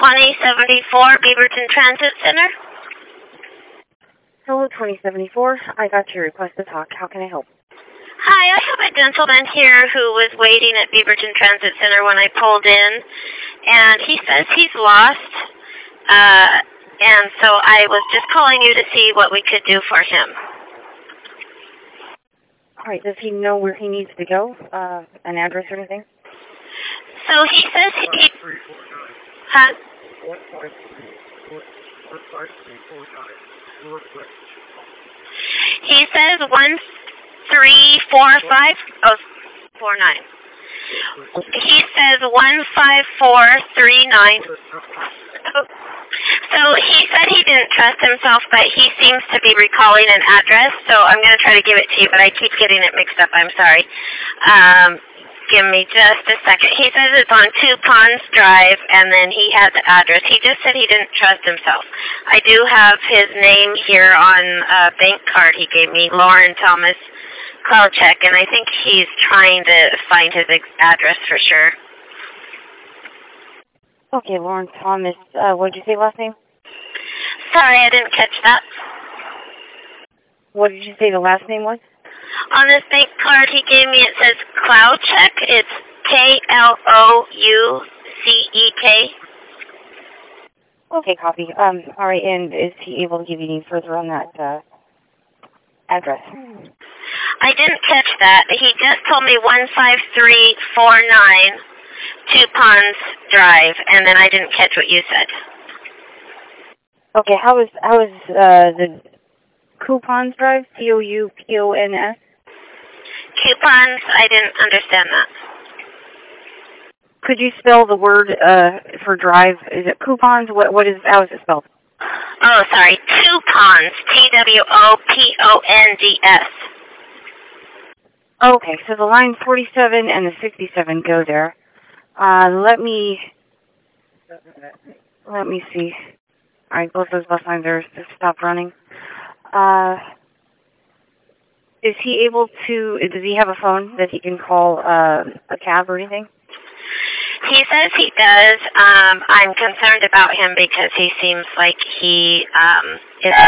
2074 Beaverton Transit Center. Hello, 2074. I got your request to talk. How can I help? Hi, I have a gentleman here who was waiting at Beaverton Transit Center when I pulled in, and he says he's lost, and so I was just calling you to see what we could do for him. All right, does he know where he needs to go? An address or anything? So he says he... Huh? He says 1345. Oh, 49. He says 15439. So he said he didn't trust himself, but he seems to be recalling an address. So I'm going to try to give it to you, but I keep getting it mixed up. I'm sorry. Give me just a second. He says it's on Two Ponds Drive, and then he has the address. He just said he didn't trust himself. I do have his name here on a bank card he gave me, Lauren Thomas Klauchek, and I think he's trying to find his address for sure. Okay, Lauren Thomas. What did you say last name? Sorry, I didn't catch that. What did you say the last name was? On this bank card he gave me, it says Klauchek. It's K-L-O-U-C-E-K. Okay, copy. All right, and is he able to give you any further on that address? I didn't catch that. He just told me 15349 Two Ponds Drive, and then I didn't catch what you said. Okay, how is the Coupons Drive? C-O-U-P-O-N-S? Coupons? I didn't understand that. Could you spell the word for drive? Is it coupons? How is it spelled? Oh, sorry. Two Ponds. T-W-O-P-O-N-D-S. Okay, so the line 47 and the 67 go there. Let me see. All right, both those bus lines are stopped running. Is he able to? Does he have a phone that he can call a cab or anything? He says he does. I'm concerned about him because he seems like he is